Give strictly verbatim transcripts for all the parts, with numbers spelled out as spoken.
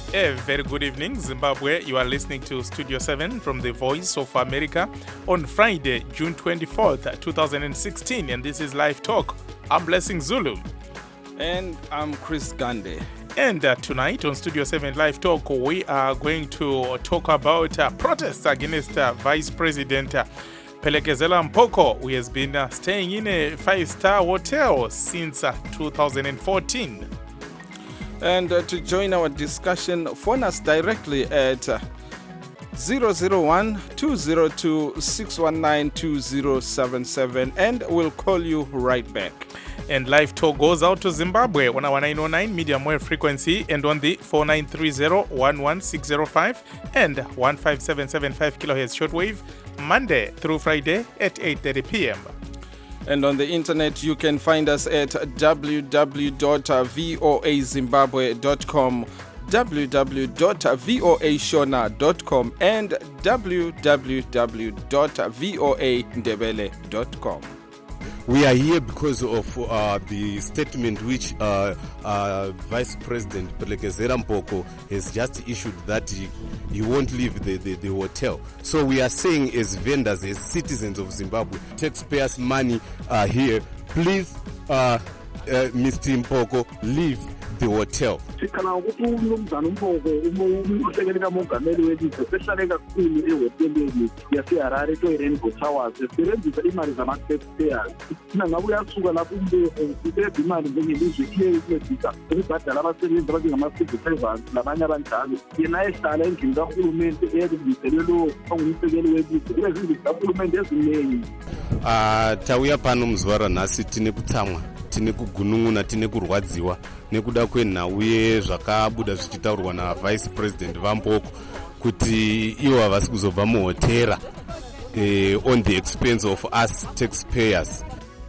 A very good evening, Zimbabwe. You are listening to Studio seven from the Voice of America on Friday, June twenty-fourth, twenty sixteen, and this is Live Talk. I'm Blessing Zulu. And I'm Chris Gande. And uh, tonight on Studio seven Live Talk, we are going to talk about uh, protests against uh, Vice President uh, Phelekezela Mpoko, who has been uh, staying in a five-star hotel since uh, two thousand fourteen. And uh, to join our discussion, phone us directly at uh, zero zero one, two zero two, six one nine, two zero seven seven, and we'll call you right back. And Live Talk goes out to Zimbabwe on our nine oh nine medium wave frequency and on the four nine three zero, one one six zero five and one five seven seven five kilohertz shortwave, Monday through Friday at eight thirty p.m. And on the internet, you can find us at w w w dot voa zimbabwe dot com, w w w dot voa shona dot com, and w w w dot voa ndebele dot com. We are here because of uh, the statement which uh, uh, Vice President Phelekezela Mpoko has just issued that he, he won't leave the, the, the hotel. So we are saying as vendors, as citizens of Zimbabwe, taxpayers' money are here. Please, uh, uh, Mister Mpoko, leave the hotel. Sikhala ukuthi umnumzana uMpoko umhlekelela mongameli welizwe sehlale kakhulu ehoteleni yaseHarare kwe-Rainbow Towers esebenzisa imali zama-taxpayers. Thina ngabe uyasuka lapho uMpoko usebenzisa imali njengelizwe iye ukuncedisa ukubhadala abasebenzi abanjengama-civil servants labanye abanjalo. Yena ehlala endlini kahulumende eyalungiselwe lo ongumsekeli welizwe. Kulezindlu zikahulumende eziningi. Ah, tauya pano muzwara nhasi tine kutsamwa, tine kugunun'una, tine kurwadziwa nekuda kwenhau yezvakabuda zvichitaurwa naVice President Vampoko kuti ivo havasi kuzobva muhotera eh, on the expense of us taxpayers.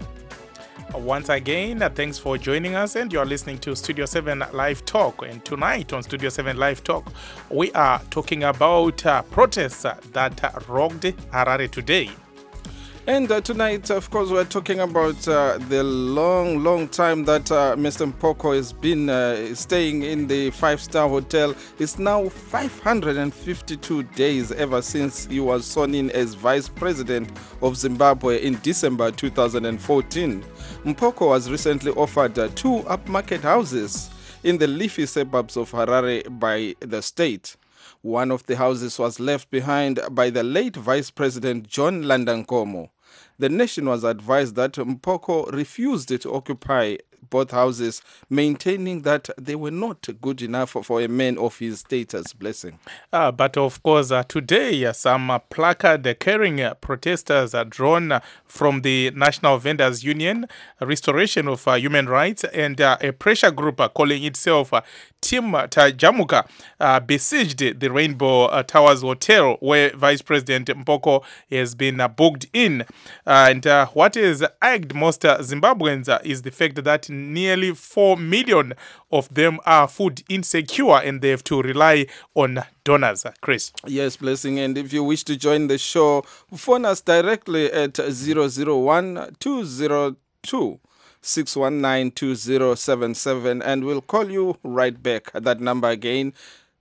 Once again, uh, thanks for joining us, and you're listening to Studio seven Live Talk. And tonight on Studio seven Live Talk, we are talking about uh, protests uh, that uh, rocked Harare today. And uh, tonight, of course, we're talking about uh, the long, long time that uh, Mister Mpoko has been uh, staying in the five-star hotel. It's now five hundred fifty-two days ever since he was sworn in as Vice President of Zimbabwe in December two thousand fourteen. Mpoko was recently offered uh, two upmarket houses in the leafy suburbs of Harare by the state. One of the houses was left behind by the late Vice President John Landankomo. The nation was advised that Mpoko refused to occupy both houses, maintaining that they were not good enough for a man of his status. Blessing. Uh, but of course, uh, today, uh, some uh, placard-carrying uh, protesters are drawn uh, from the National Vendors Union, Restoration of uh, Human Rights, and uh, a pressure group uh, calling itself uh, Team Tajamuka uh, besieged the Rainbow uh, Towers Hotel, where Vice President Mpoko has been uh, booked in. Uh, and uh, what has egged most uh, Zimbabweans uh, is the fact that nearly four million of them are food insecure and they have to rely on donors. Chris. Yes, Blessing. And if you wish to join the show, phone us directly at zero zero one, two zero two, six one nine, two zero seven seven, and we'll call you right back. That number again,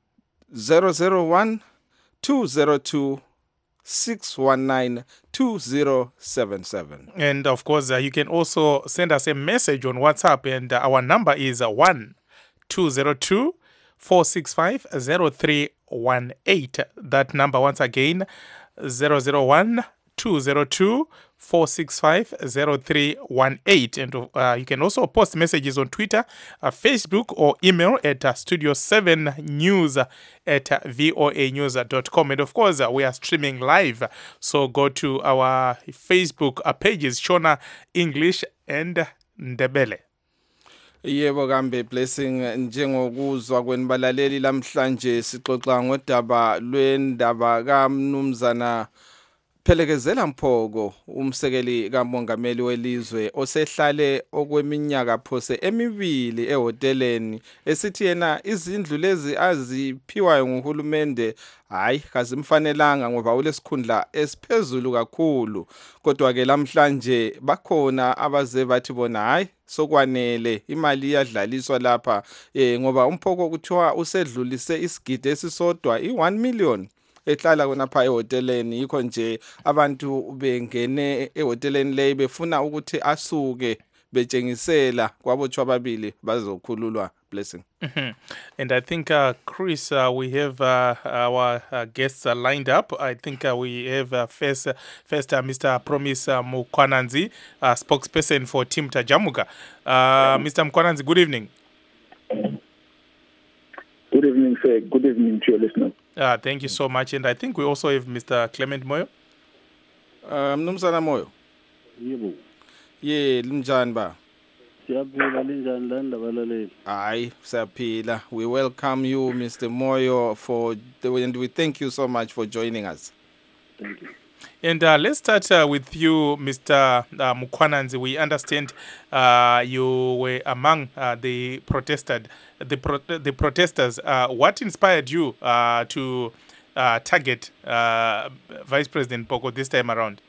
zero zero one, two zero two, six one nine, two zero seven seven. And of course, uh, you can also send us a message on WhatsApp, and uh, our number is uh, one two zero two, four six five, zero three one eight. That number once again, zero zero one, two zero two, four six five, zero three one eight. And uh, you can also post messages on Twitter, uh, Facebook, or email at uh, studio seven news at uh, voa news dot com. And of course, uh, we are streaming live. So go to our Facebook uh, pages, Shona English and Ndebele. Yebo kambe Blessing, njengokuzwa kwenibalaleli lamhlanje sixoxa ngodaba lwendaba kaMnumzana Phelekezela Mphoko umsekeli kamongameli welizwe osehlale okweminyaka phose emibili ehoteleni esithi yena izindlu lezi aziphiwayo nguhulumende hayi kazimfanelanga ngoba ulesikhundla esiphezulu kakhulu kodwa ke lamhlanje bakhona abaze bathi bona hayi sokwanele imali iyadlaliswa lapha eh ngoba uMphoko kuthiwa usedlulise isigidi esisodwa i one million ehlala khonapha ehoteleni yikho nje abantu bengene ehoteleni leyi befuna ukuthi asuke betshengisela kwabotshwa ababili bazokhululwa. Blessing. Mm-hmm. And I think, uh, Chris, uh, we have uh, our uh, guests uh, lined up. I think uh, we have uh, first, uh, first uh, Mister Promise uh, Mukwananzi, uh, spokesperson for Team Tajamuka. Uh, Mister Mukwananzi, good evening. Good evening, sir. Good evening to your listeners. Uh, thank you so much. And I think we also have Mister Clement Moyo. Uh, Mnumzana Moyo. Yebo. Ye, linjani ba? Siyaphila linjani la ndabalaleli? Hayi, siyaphila. We welcome you, Mister Moyo, for the, and we thank you so much for joining us. Thank you. And uh, let's start uh, with you, Mister Uh, Mukwananzi. We understand uh, you were among uh, the protested, the pro- the protesters. Uh, what inspired you uh, to uh, target uh, Vice President Mphoko this time around?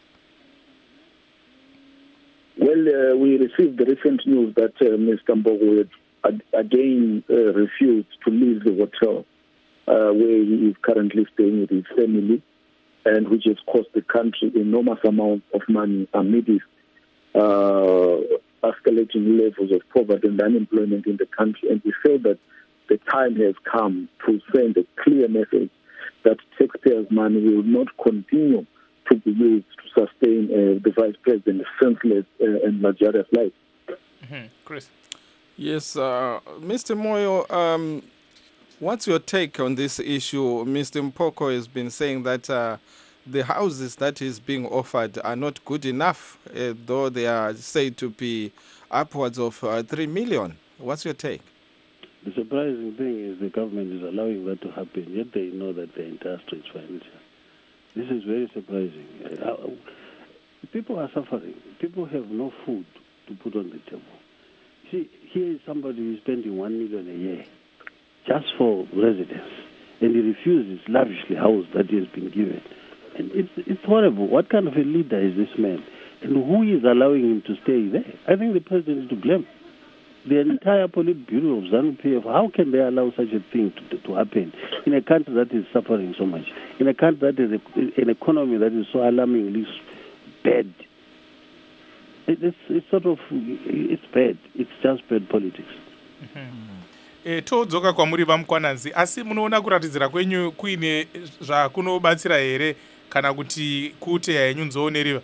Well, uh, we received the recent news that uh, Mister Mphoko had again uh, refused to leave the hotel uh, where he is currently staying with his family, and which has cost the country enormous amounts of money amidst uh, escalating levels of poverty and unemployment in the country. And we feel that the time has come to send a clear message that taxpayers' money will not continue to be used to sustain uh, the Vice President's senseless uh, and luxurious life. Mm-hmm. Chris? Yes, uh, Mister Moyo, um, what's your take on this issue? Mister Mphoko has been saying that uh, the houses that is being offered are not good enough, uh, though they are said to be upwards of uh, three million. What's your take? The surprising thing is the government is allowing that to happen, yet they know that the entire street is financial. This is very surprising. Uh, people are suffering. People have no food to put on the table. See, here is somebody who is spending one million a year just for residence, and he refuses lavishly house that he has been given. And it's it's horrible. What kind of a leader is this man? And who is allowing him to stay there? I think the president is to blame. The entire Politburo of ZANU-P F, how can they allow such a thing to, to happen in a country that is suffering so much, in a country that is a, an economy that is so alarmingly bad? It, it's, it's sort of, it's bad. It's just bad politics. Mm-hmm. E, todzoka kwamuri vaMukwananzi, asi munoona kuratidzira kwenyu kuine zvakunobatsira here kana kuti kuteya yenyu nzooneriwa?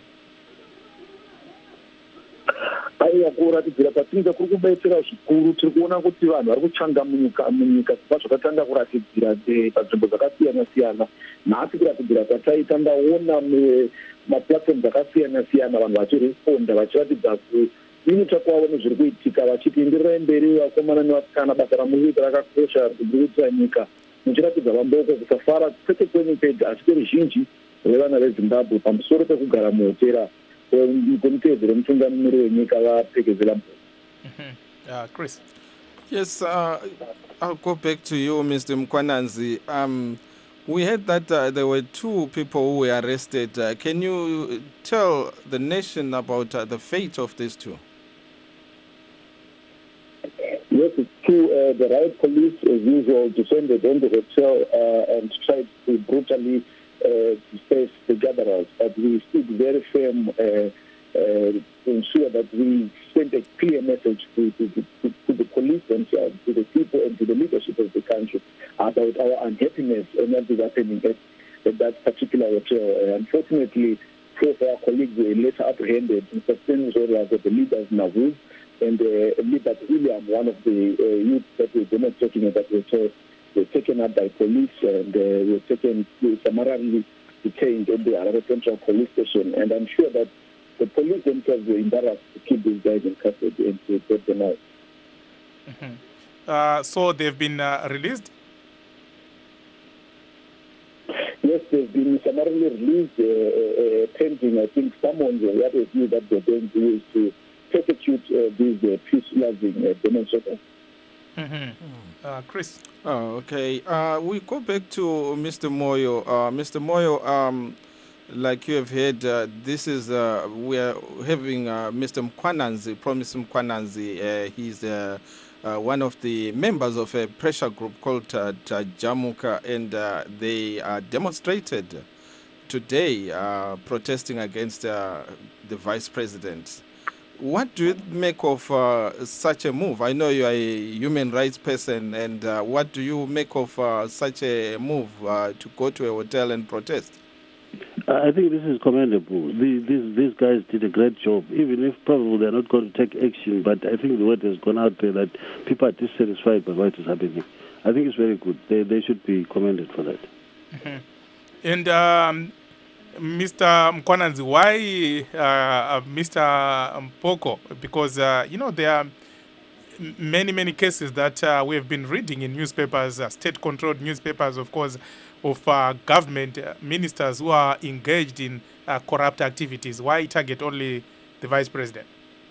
Aiya, kuratidzira kwatinenge kuri kubetsera zvikuru. Tiri kuona kuti vanhu vari kuchanga munyika munyika kubva zvakatanga kuratidzira panzvimbo dzakasiyana siyana. Nhasi kuratidzira kwataita ndaona maplatform dzakasiyana siyana vanhu vachiresponda vachiratidza kuita kwavo nezviri kuitika vachiti ndirirai mberi vakomana nevasikana basa ramunoita rakakosha riri kuitira nyika muchiratidza vamboko kusafara kwete kwenyu kwega asi kweruzhinji rwevana veZimbabwe pamusoro pekugara muhotera kwemutevedzero mutungamiriri wenyika vapfekezela mberi. Chris? Yes, uh, I'll go back to you, Mister Mukwananzi. Um, we heard that uh, there were two people who were arrested. Uh, can you tell the nation about uh, the fate of these two? Yes, it's true. Uh, the riot police, as usual, descended on the hotel uh, and tried to brutally uh, disperse the gatherers. But we stood very firm uh, uh, to ensure that we sent a clear message to, to, to, to the police themselves, to the people and to the leadership of the country about our unhappiness and what is happening at, at that particular hotel. Uh, unfortunately, four of our colleagues were later apprehended in sustained areas of the leaders Navu and uh, Libert William, one of the uh, youth that were demonstrating at that hotel, were taken up by police and uh, were taken were summarily detained at the Harare Central Police Station. And I'm sure that the police themselves were embarrassed to keep these guys in custody and to get them out. Mm-hmm. Uh, so they've been uh, released? Yes, they've been summarily released, uh, uh, pending, I think, someone will have a view that they're going to use to persecute uh, these uh, peace-loving uh, demonstrators. Mm-hmm. Uh, Chris. Oh, okay. Uh, we go back to Mister Moyo. Uh, Mister Moyo, um, like you have heard, uh, this is uh, we are having uh, Mister Mkwananzi, Promise Mkwananzi. Uh, he's uh, uh, one of the members of a pressure group called uh, Jamuka, and uh, they uh, demonstrated today, uh, protesting against uh, the vice president. What do you make of uh, such a move? I know you are a human rights person, and uh, what do you make of uh, such a move uh, to go to a hotel and protest? I think this is commendable. These, these, these guys did a great job, even if probably they're not going to take action, but I think the word has gone out there that people are dissatisfied by what is happening. I think it's very good. They, they should be commended for that. Mm-hmm. And um, Mister Mkwananzi, why uh, Mister Mpoko? Because, uh, you know, there are many, many cases that uh, we have been reading in newspapers, uh, state-controlled newspapers, of course, of uh, government uh, ministers who are engaged in uh, corrupt activities. Why target only the vice president?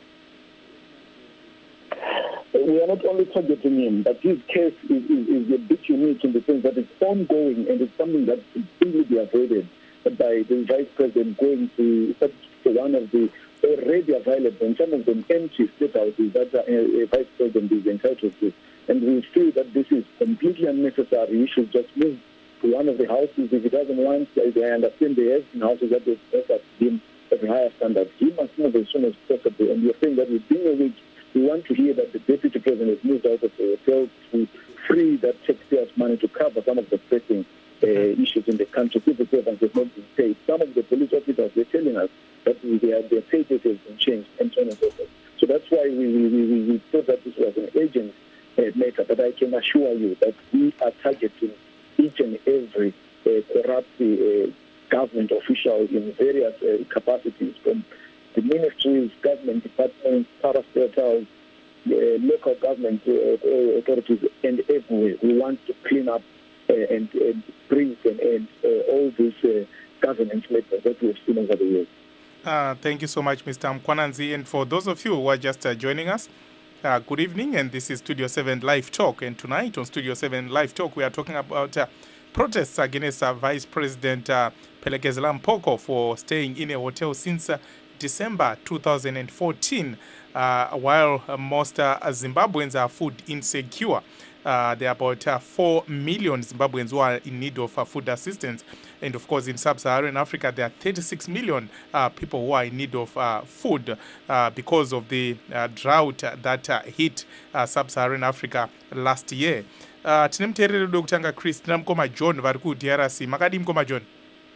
We are not only targeting him, but his case is, is, is a bit unique in the sense that it's ongoing and it's something that can easily be avoided by the vice president going to, to one of the already available and some of them empty state houses that a, a vice president is entitled to. And we feel that this is completely unnecessary. He should just move to one of the houses. If he doesn't want, I understand there have been houses that they've offered him at a higher standard. He must move as soon as possible. And we are saying that within a week, we want to hear that the deputy president has moved out of the hotel to free that taxpayers' money to cover some of the pressing uh, issues in the country. Civil servants have not been paid. Some of the police officers were telling us that their, their pay has been changed and so on and so forth. So that's why we, we, we, we thought that this was an urgent uh, matter. But I can assure you that we are targeting each and every uh, corrupt uh, government official in various uh, capacities, from the ministries, government departments, parastatals, uh, local government uh, authorities, and everywhere. We want to clean up uh, and, and bring to an end uh, all these uh, governance methods that we have seen over the years. Uh, thank you so much, Mister Mkwananzi. And for those of you who are just uh, joining us, uh, good evening. And this is Studio seven Live Talk. And tonight on Studio seven Live Talk, we are talking about uh, protests against uh, Vice President uh, Phelekezela Mpoko for staying in a hotel since uh, December two thousand fourteen, uh, while uh, most uh, Zimbabweans are food insecure. Uh, there are about uh, four million Zimbabweans who are in need of uh, food assistance. And of course, in sub-Saharan Africa, there are thirty-six million uh, people who are in need of uh, food uh, because of the uh, drought that uh, hit uh, sub-Saharan Africa last year. Uh, tine muteereri udo kutanga Chris, tina mukoma John vari ku-D R C. Makadi mukoma John?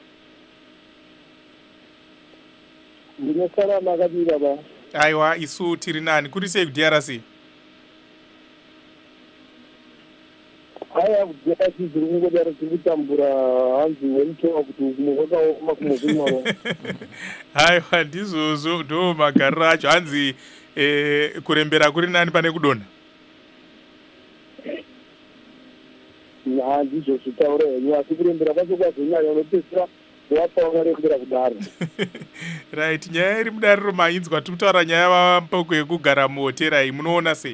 Ndinosara makadi baba. Aiwa, isu tiri nani. Kuri sei ku-D R C? Haya kujeka ziri kungodaro tikutambura hanzi wemutora kuti kumuvakaoma kumuzvimaro. Aiwa, ndizvozvo ndo magariro acho. Hanzi eh, kurembera kuri nani pane kudonha? Handizvo zvitaura henyu, asi kurembera kwacho kwazonyanya unopedzisira wapa ukarembera kudaro. Right, nyaya iri mudariro mainzwa tiri kutaura nyaya Mpoko yekugara muhotera iyi, munoona sei?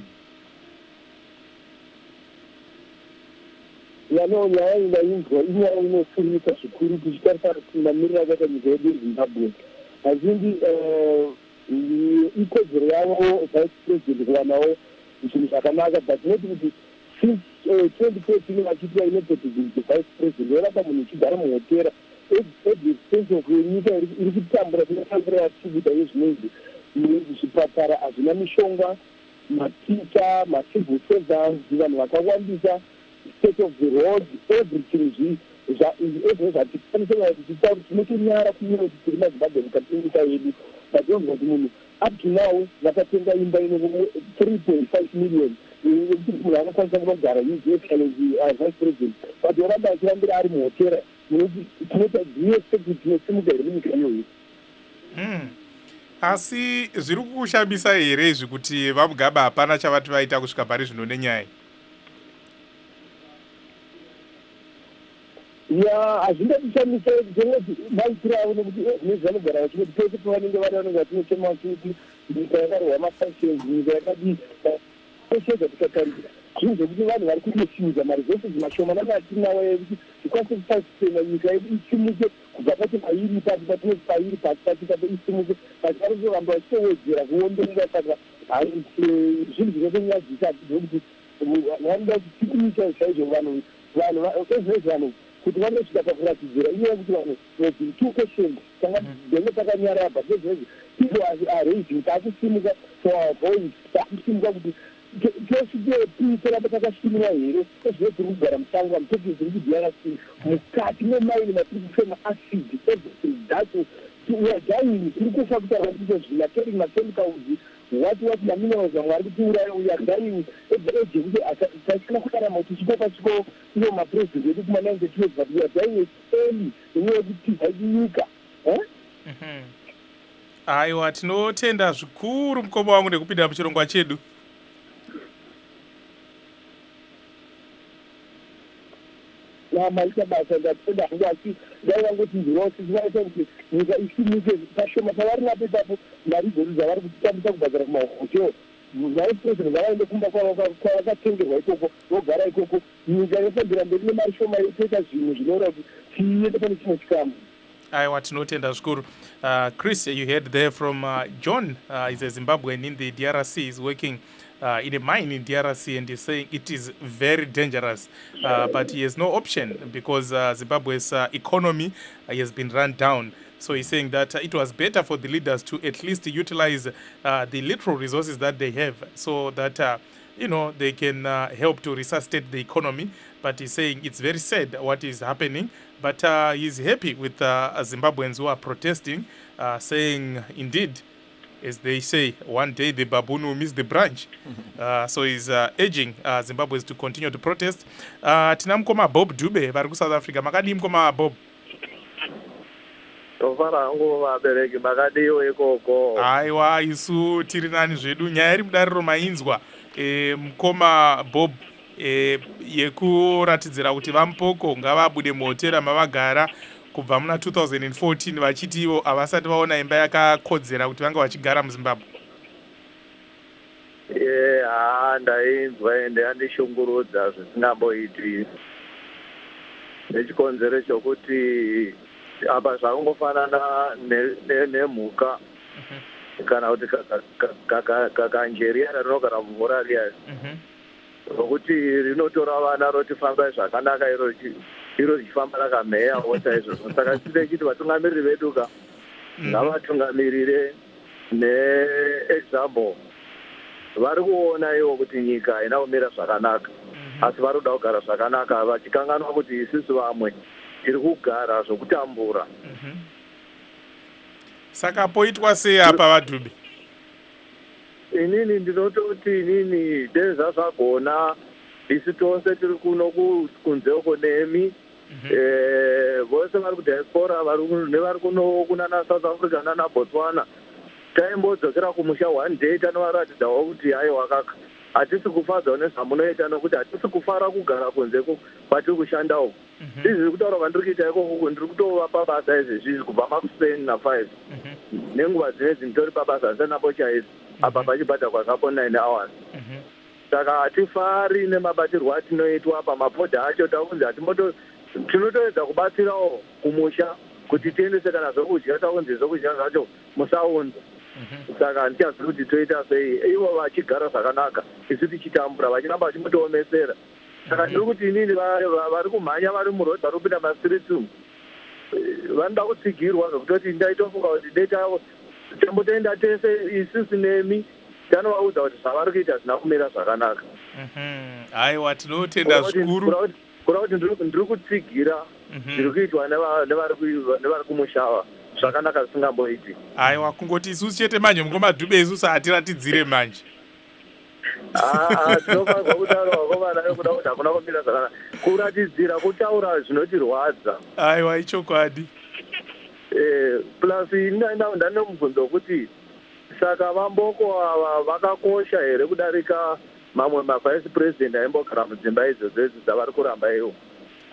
Yano nyaya inainzwa inyaya inofurika zvikuru tichitarisa kumamiriro akaita nyika yedu yeZimbabwe. Hazhinji ikodzero yavo vice president kuwanawo zvinhu zvakanaka, but tinoti kuti since twenty fourteen vachiitira inepotism vice president yoramba munhu uchigara muhotera at the expense of nyika iri kutambura tinotambura yatichikuita yezvinonzi zvipatara hazvina mishonga, maticha, macivil servants, vanhu vakawandisa, state of the road, everything ezvo zvatikwanisira kuti titauri tinotonyara kunyira kuti tiri mazimbabwe mukati menyika yedu, but yonzwa kuti munhu up to now vakatenga imba ino three point five million yekuti munhu anokwanisa kunogara uexcellency vice president, but yoramba achirambira ari muhotera. Tinoti tinoti tinosimuka here munyika iyoyi. Asi zviri kukushamisa here izvi kuti vaMugabe hapana chavati vaita kusvika pari zvino nenyaya? ya hazvingatishamisa zengoti maitiro avo nekuti nezvanogara vachingoti pese pavanenge vari vanenge vachinochema kuti nyika yakarwa mafashions nyika yakadii toshedza tikatarira zvinhu zvekuti vanhu vari kutoshinza maresources mashoma nanga atinawo ekuti tikwanise kusasitena nyika yedu isimuke kubva pati pairi pati patinoti pairi pati pati pati isimuke pati varikuramba vachitowedzera kuonderera saka zvinhu zvinotonyadzisa zvekuti vanoda kuti tikuita chaizvo vanhu vanhu ezvez vanhu kuti vanosvika pakuratidzira inyaya yekuti vanhu wedziri two questions tanga denge takanyarara but ezvezi people are raising takusimuka for our voice takusimuka kuti tosvikepi toramba takashimira here ezvezi tiri kugara musango amutoti ziri kudiyakasii mukati memaini matiri kufema acid everything that's we are dying tiri kufa kuti aratise zvina carrying machemicals what what maminerals amwe ari kutiuraya we are dying at the age yekuti tasikana kudarama kuti chikopa chiko iyo mapresident edu kuma ninety twelve but we are dying as early inyaya yekuti tibvachinyika aiwa tinotenda zvikuru mukoma wangu nekupinda muchirongwa chedu. maita basa ndatenda hangu asi ndaiva ngoti ndirosi zvinoita kuti nyika isimuke pashoma pavari napo ipapo mari dzedu dzavari kutitambisa kubhadhara kumahoteo vice president ngavaende kumba kwavakatengerwa ikoko vogara ikoko nyika yofambira mberi nemari shoma toita zvinhu zvinoura kuti tiende pane chimwe chikamu. aiwa tinotenda zvikuru. uh, Chris, you heard there from uh, John. uh, is a Zimbabwean in the D R C, is working Uh, in a mine in D R C, and he's saying it is very dangerous, uh, but he has no option because uh, Zimbabwe's uh, economy uh, has been run down. So he's saying that uh, it was better for the leaders to at least utilize uh, the literal resources that they have so that uh, you know they can uh, help to resuscitate the economy. But he's saying it's very sad what is happening, but uh, he's happy with uh, Zimbabweans who are protesting, uh, saying indeed, as they say, one day the baboon will miss the branch. Uh, so he's uh, urging uh, Zimbabweans to continue to protest. Uh, tina mkoma Bob Dube vari ku South Africa. Makadi mkoma Bob? Tofara hangu vabereki makadiwo ikoko. Aiwa, isu tiri nani zvedu. Nyaya iri mudariro mainzwa e, mkoma Bob e, yekuratidzira kuti vampoko ngavabude muhotera mavagara kubva muna two thousand fourteen vachiti ivo havasati vaona imba yakakodzera kuti vanga vachigara muZimbabwe. Ye ha ndainzwa ende andishungurudza zvisingamboitwi nechikonzero chokuti apa zvakungofanana nemhuka kana kuti kakanjeriyana rinogara mumvura riya rokuti rinotora vana rotifambai zvakanaka iro iro richifamba rakamheyawo saizvozvo. Saka tide chiti vatungamiriri vedu ka ngavatungamirire neexample. Vari kuona ivo kuti nyika haina kumira zvakanaka, asi vari kuda kugara zvakanaka vachikanganwa kuti isusu vamwe tiri kugara zvokutambura. Saka poitwa sei apa vaDube? Inini ndinototi inini deza zvagona isu tose tiri kuno kunzeko nemi vose vari kudiaspora nevari kuno kunana South Africa nana Botswana taimbodzokera kumusha one day tanovaratidzawo kuti haiwa kaka hatisi kufadzwa nezvamunoita nokuti hatisi kufara kugara kunzeko kwatiri kushandawo. Izvi zviri kutaura kwandiri kuita ikoko ndiri kutovapa basa izvezvi kubva makuseni nafive nenguva dzinedzi nditori pabasa senapo chaizvo apa pachibhadha kwakapo nine hours. Saka hatifari nemabatirwo atinoitwa pamapodha acho takunzi hatimoto tinotoedza kubatsirawo kumusha kuti tiendese kana zvokudya takunzi zvokudya zvacho musaunza. Saka ndichazivi kuti toita sei ivo vachigara zvakanaka isu tichitambura vachiramba vachimotoomesera. Saka ndiri kuti inini vari kumhanya vari murodhi vari kupinda mastrits umu vanoda kutsigirwa zvokutoti ndaitofunga kuti deta tambotoenda tese isusu nemi tanovaudza kuti zvavari kuita zvina kumira zvakanaka. Aiwa, tinotenda zvikuru kura kuti ndiri kutsigira zviri kuitwa nevari kumushava zvakanaka zvisingamboiti. Aiwa, kungoti isusu chete manje mukoma Dube isusu hatiratidzire manje. Tinofanirwa kutaura vakomana vekuda kuti hakuna kumira zvakanaka. Kuratidzira kutaura zvinotirwadza. Aiwa, ichokwadi. Plus ndane mubvunzo wekuti saka vamboko ava vakakosha here kudarika mamwe mavice president aimbogara mudzimba idzodzo idzi dzavari kuramba iwo.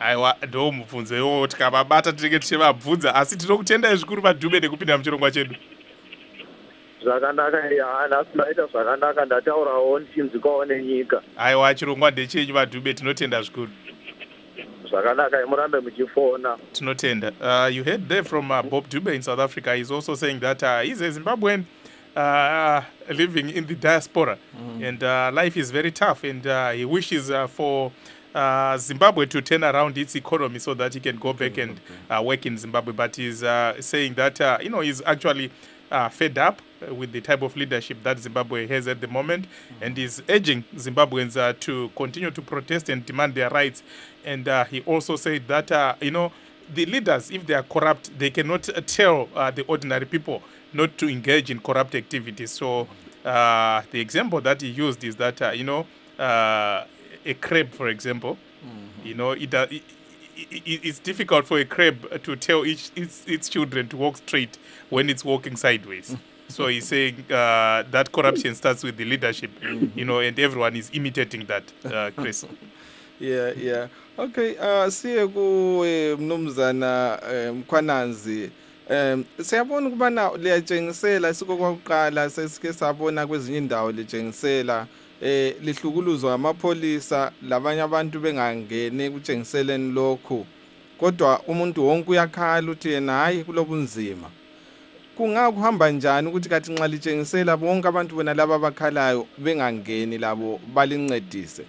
aiwa ndo mubvunzo iwowo tikavabata tinenge tichivabvunza asi tinokutendai zvikuru Madhube nekupinda muchirongwa chedu. Zvakanaka yana sinaita zvakanaka ndataurawo ndichinzikawo nenyika. Aiwa chirongwa ndechenyu Madhube tinotenda zvikuru. Zvakanaka murambe muchifona. Tinotenda. Uh, you heard there from uh, Bob Dube in South Africa. He's also saying that uh, he's a Zimbabwean uh, living in the diaspora mm. and uh, life is very tough and uh, he wishes uh, for uh, Zimbabwe to turn around its economy so that he can go back and uh, work in Zimbabwe. But he's uh, saying that uh, you know he's actually uh, fed up with the type of leadership that Zimbabwe has at the moment mm. and is urging Zimbabweans uh, to continue to protest and demand their rights. And uh, he also said that uh, you know the leaders, if they are corrupt, they cannot uh, tell uh, the ordinary people not to engage in corrupt activities. So uh, the example that he used is that, uh, you know, uh, a crab, for example, mm-hmm. you know, it, uh, it, it, it's difficult for a crab to tell each, its, its children to walk straight when it's walking sideways. So he's saying uh, that corruption starts with the leadership, you know, and everyone is imitating that, uh, Chris. Yeah, yeah. Okay, uh, siye ku mnumzana Mkhwananzi. Um siyabona ukubana liyatshengisela sikokuqala sesike sabona kwezinye indawo litshengisela eh lihlukuluzwa amapholisa labanye abantu bengangene kutshengiseleni lokho. Kodwa umuntu wonke uyakhala uthi yena hayi kulobunzima. Kungakuhamba njani ukuthi kathi nxa litshengisela bonke abantu bona laba abakhalayo bengangeni labo balincedise?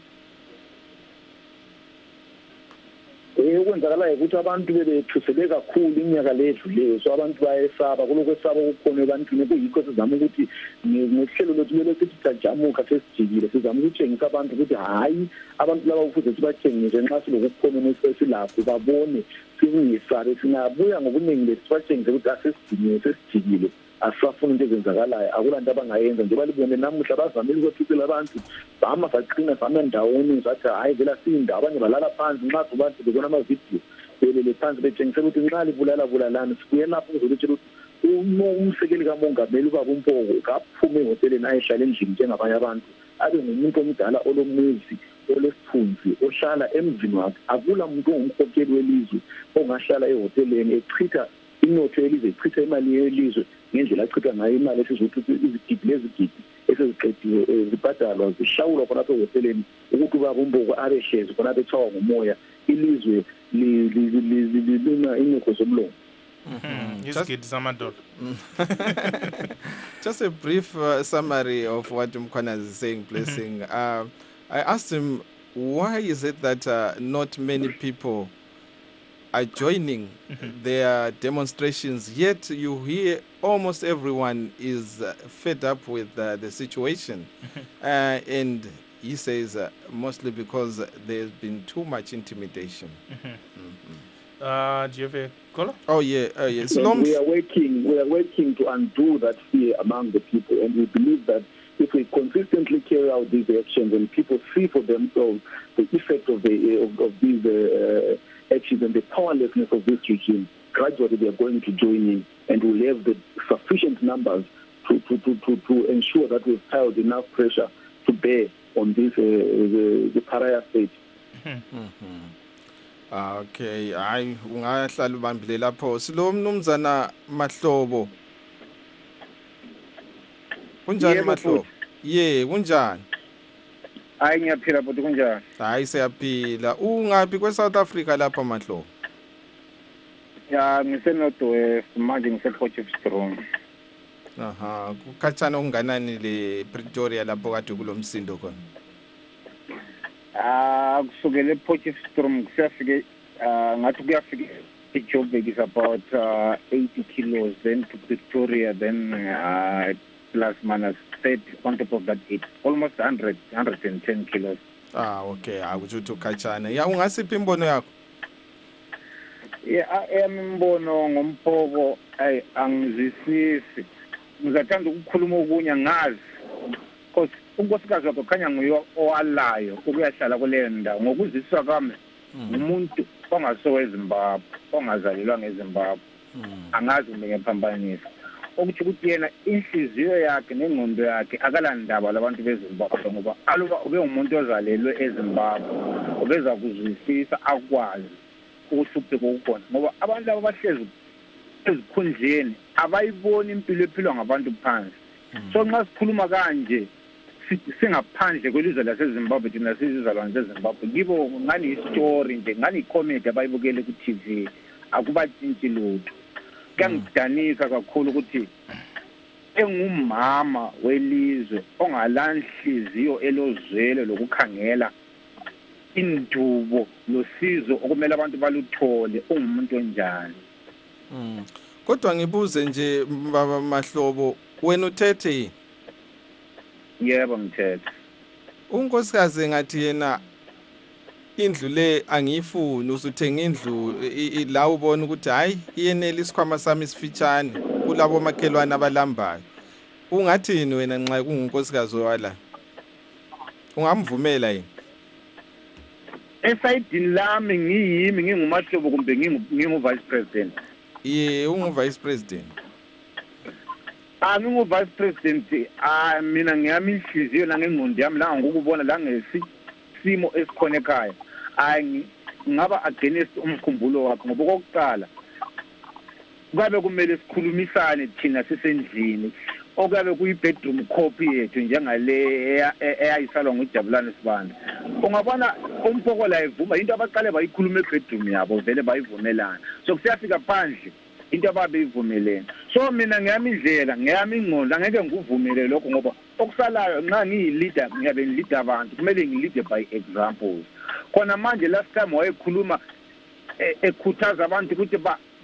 Okwenzakalayo ukuthi abantu bebethusele kakhulu iminyaka ledluleyo so abantu bayesaba kulokwesaba okukhona ebantwini kuyikho sizama ukuthi ngehlelo lethu lelo sithi sijamuka sesijikile sizama ukutshengisa abantu ukuthi hayi abantu laba kufuze sibatshengise nxa silokukhona nesilapho babone singisabe singabuya ngobuningi lethu sibatshengise ukuthi asesijikile sesijikile asafuna into ezenzakalayo akulanto abangayenza nje balibone namuhla bazamile ukuthuthela abantu bama saqina sama ndawoni sathi hayi vela sinda abanye balala phansi nxa kubantu bekona ama video belele phansi bethengisela ukuthi nxa libulala bulalana sibuye lapho uzokuthi umsekeli kamongameli ubaba uMpoko kaphume ehoteleni ayehlala endlini njengabanye abantu abe ngumuntu omdala olomuzi olesithunzi ohlala emzini wakhe akula muntu ongumkhokeli welizwe ongahlala ehoteleni echitha inotho yelizwe echitha imali yelizwe ngendlela achitha ngayo imali esizokuthi izigidi lezigidi esiziqediwe zibhadalwa zihlawulwa khona lapho ehoteleni ukuthi ubaba uMpoko abehlezi khona bethawa ngomoya ilizwe lilima inyoko zomlomo. Just a brief uh, summary of what Mkhwananzi is saying, Blessing. uh, I asked him, why is it that uh, not many people are joining mm-hmm. their demonstrations, yet you hear almost everyone is uh, fed up with uh, the situation. Mm-hmm. uh, and he says uh, mostly because there's been too much intimidation. Mm-hmm. Mm-hmm. Uh, do you have a caller? Oh yeah, oh yeah. So we are working. We are working to undo that fear among the people, and we believe that if we consistently carry out these actions and people see for themselves the effect of the of, of these uh, actions and the powerlessness of this regime, gradually they are going to join in, and we'll have the sufficient numbers to to to to, to ensure that we've held enough pressure to bear on this uh, the, the pariah state. Mm-hmm. Mm-hmm. Okay, hayi ungahlala ubambile lapho. Silo mnumzana Mahlobo. Kunjani Mahlobo? Ye, kunjani? Hayi ngiyaphila futhi kunjani? Hayi siyaphila. Ungaphi kwe South Africa lapha Mahlobo? Ya ngisenodwe manje ngise-Potchefstroom. Aha, kukhathana okunganani le Pretoria lapho kade kulomsindo khona? Ah, kusukela ePotchefstroom kusafike ngathi kuyafika eJoburg is about uh, eighty kilos, then to Pretoria, then uh, plus minus thirty on top of that eight, almost one hundred, one hundred ten kilos. Ah, okay, akuthi ukhathana. Ya ungasiphi imbono yakho? Yeah, embono ngomphoko ay angizisisi. Ngizathanda ukukhuluma okunye ngazi. Because unkosikazi wakho khanya nguye owalayo ukuyahlala kule ndawo ngokuziswa kwami umuntu ongasowe eZimbabwe ongazalelwa ngeZimbabwe angazi ngeke ngiphambanisa okuthi ukuthi yena inhliziyo yakhe nengqondo yakhe akalandaba labantu beZimbabwe ngoba aluba ube umuntu ozalelwe eZimbabwe ubeza kuzwisisa akwazi ukuhluphe kokukhona ngoba abantu laba bahlezi ezikhundleni abayiboni impilo ephilwa ngabantu phansi so nxa sikhuluma kanje singaphandle kwelizwe laseZimbabwe thina sizizalwane zeZimbabwe kibo ngani istory nje ngani icomedy abayibukele ku T V akubathinti lutho kangidanisa kakhulu ukuthi engumama welizwe ongalanhliziyo elozwele lokukhangela indubo losizo okumele abantu baluthole ungumuntu onjani. Mm. Kodwa ngibuze nje baba Mahlobo wena uthethe yini? Yebo ngithethe. Unkosikazi ngathi yena indlu le angiyifuni usuthenga indlu la ubona ukuthi hayi iyenele isikhwama sami sifitshane kulabo makhelwane abalambayo. Ungathini wena nxa kungunkosikazi wala? Ungamvumela yini? Esayidini lami ngiyimi nginguMahlobo kumbe ngingu vice president. Ye ungu vice president. Ah ngingu vice president ah mina ngiyami inhliziyo la ngengqondo yami la ngokubona la ngesimo esikhona ekhaya. Ayi ngaba against umkhumbulo wakhe ngoba kokuqala ngabe kumele sikhulumisane thina sisendlini okabe kuyi bedroom copy yethu njengale eyayisalwa nguJabulani Sibanda. Ungabona umpoko la ivuma into abaqale bayikhuluma ebedroom yabo vele bayivumelana so kusiyafika phandle into ababeyivumelene so mina ngiyami indlela ngiyami ingqondo angeke ngivumele lokho ngoba okusalayo nxa ngiyileader ngiyabe ngileader abantu kumele ngilead by examples khona manje last time wayekhuluma ekhuthaza abantu ukuthi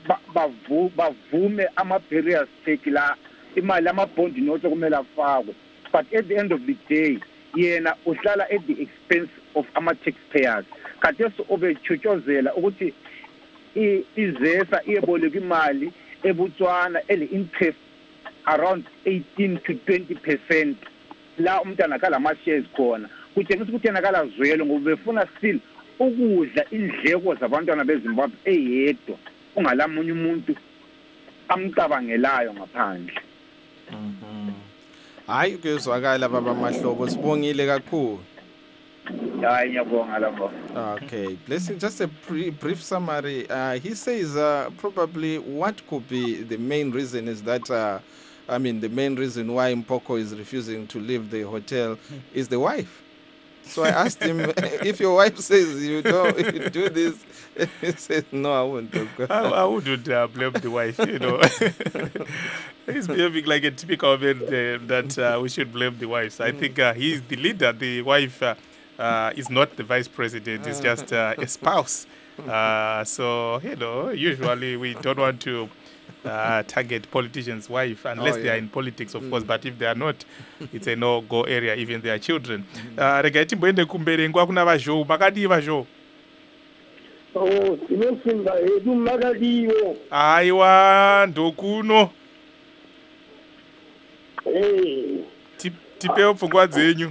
bavume ama barriers take la imali ama-bond notes kumele afakwe but at the end of the day yena uhlala at the expense of ama-taxpayers khathesi ubechotshozela ukuthi izesa iyeboleka imali eBotswana ele-interest around eighteen to twenty percent la umntana kalama-shares khona kutshengisa ukuthi yena kalazwelo ngoba befuna still ukudla indleko zabantwana beZimbabwe eyedwa ungalamunye umuntu amcabangelayo ngaphandle. Mhm. Hayi kuyezwakala baba Mahlobo sibongile kakhulu. Hayi ngiyabonga lapho. Okay, blessing just a brief summary. Uh, he says uh, probably what could be the main reason is that uh, I mean the main reason why Mpoko is refusing to leave the hotel is the wife. So I asked him if your wife says you don't you do this, he said no, I won't. I, I wouldn't uh, blame the wife, you know. He's behaving like a typical man uh, that uh, we should blame the wife. So I think uh, he's the leader. The wife uh, uh, is not the vice president. It's just uh, a spouse. Uh, so, you know, usually we don't want to Uh, target politicians' wife unless oh, yeah. they are in politics, of mm. course. But if they are not, it's a no-go area, even their children. Rega timboende kumbere ngwa kuna vazho makadi vazho. Oh, tinosimba hedu makadiyo. Aiwa ndokuno. Eh. Tipeo pfungwa dzenyu.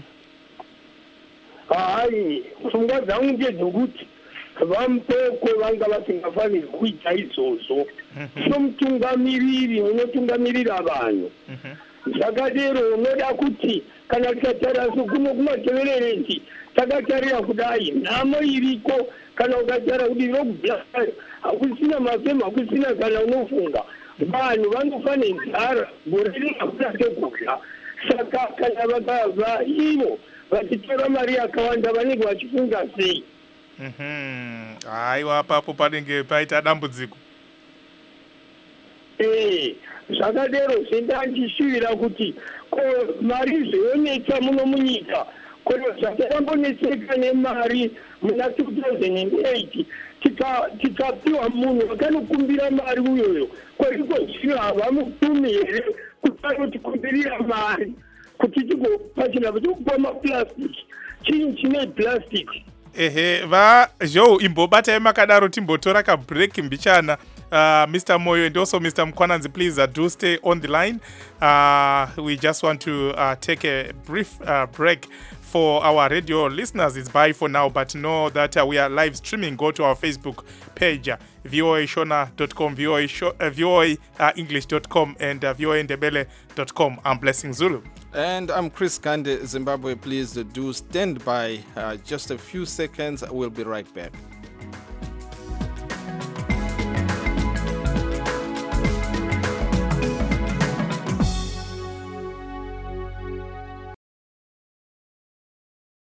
Hai, pfungwa dzangu ndedzekuti vaMpoko vanga vasingafaniri kuita izvozvo somutungamiriri unotungamirira vanhu zvakadero unoda kuti kana tikataura kuno kumateverereti takatarira kudai nhamo iriko kana ukataura kuti rokubhaya hakusina mafemu hakusina kana unofunga vanhu vanofane nzara gore hakuna sekudya saka kana vakava ivo vachitora mari yakawanda vanenge vachifunga sei. Mhm. Aiwa papo panenge paita dambudziko. Eh, zvakadero zvindandishuvira kuti ko mari zveyonetsa muno munyika kono zvakambonetseka nemari muna two thousand eight tikapiwa munhu akanokumbira mari uyoyo kweriko zvino havamutumi here kuti anotikumbirira mari kuti tikopachina kuti kupa maplastic chinhu chine plastic. Ehe, va jo imbobata makadaro timbotora ka break mbichana. Uh, Mister Moyo and also Mister Mkwananzi, please uh, do stay on the line. Uh, we just want to uh, take a brief uh, break For our radio listeners, it's bye for now, but know that uh, we are live streaming. Go to our Facebook page, uh, v o a shona dot com, v o a, Sho- uh, v o a uh, english dot com, and uh, v o a ndebele dot com. I'm Blessing Zulu. And I'm Chris Kande, Zimbabwe. Please do stand by uh, just a few seconds. We'll be right back.